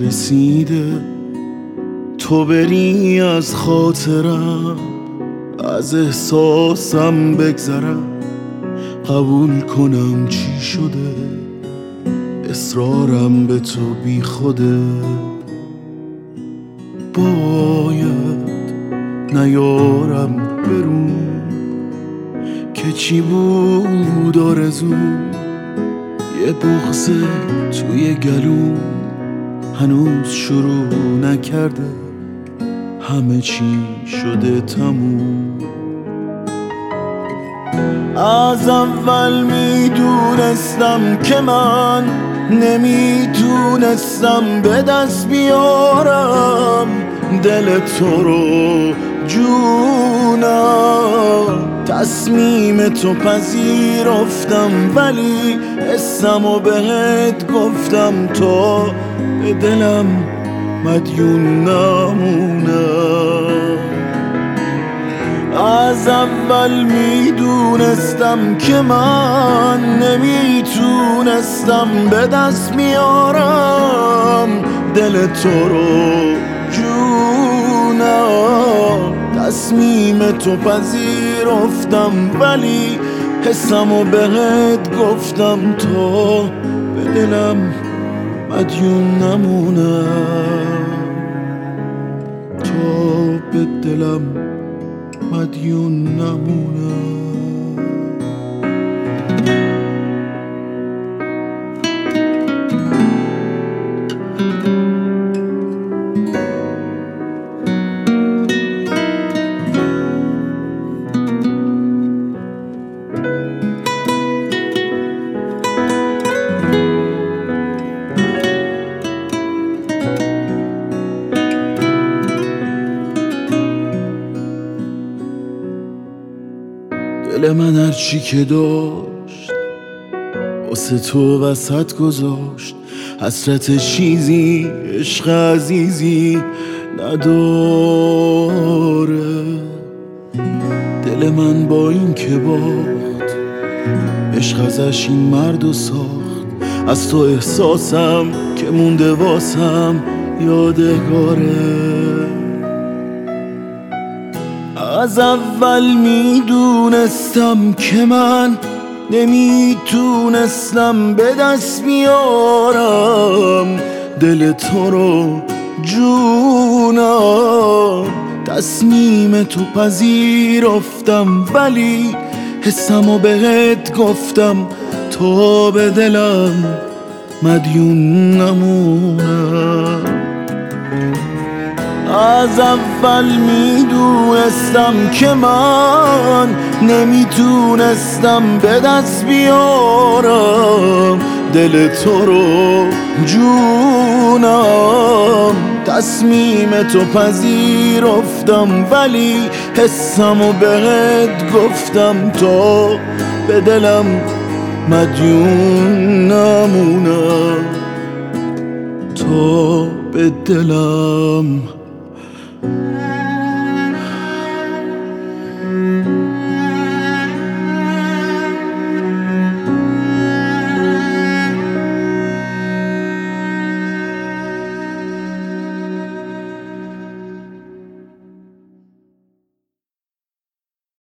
رسیده تو بری از خاطرم، از احساسم بگذرم، قبول کنم چی شده، اصرارم به تو بی خوده. باید نیارم برون که چی بود آرزوم، یه بغض توی گلوم هنوز شروع نکرده، همه چی شده تموم. از اول میدونستم که من نمیتونستم به دست بیارم دل تو رو جونم. تصمیم تو پذیرفتم ولی حسمو بهت گفتم تا به دلم مدیون نمونم. از اول میدونستم که من نمیتونستم به دست بیارم دل تو رو جونم. تصمیم تو پذیرفتم ولی حسمو بهت گفتم تا به دلم مدیون نمونم، تا به دلم مدیون نمونم. دل من هرچی که داشت واسه تو وسط گذاشت، حسرت چیزی عشق عزیزی نداره. دل من با این که باخت عشق ازش این مردو ساخت، از تو احساسم که مونده واسم یادگاره. از اول میدونستم که من نمیتونستم به دست بیارم دل تو رو جونم. تصمیم تو پذیرفتم ولی حسمو بهت گفتم تا به دلم مدیون نمونم. از اول میدونستم که من نمیتونستم به دست بیارم دل تو رو جونم. تصمیم تو پذیرفتم ولی حسمو بهت گفتم تا به دلم مدیون نمونم، تا به دلم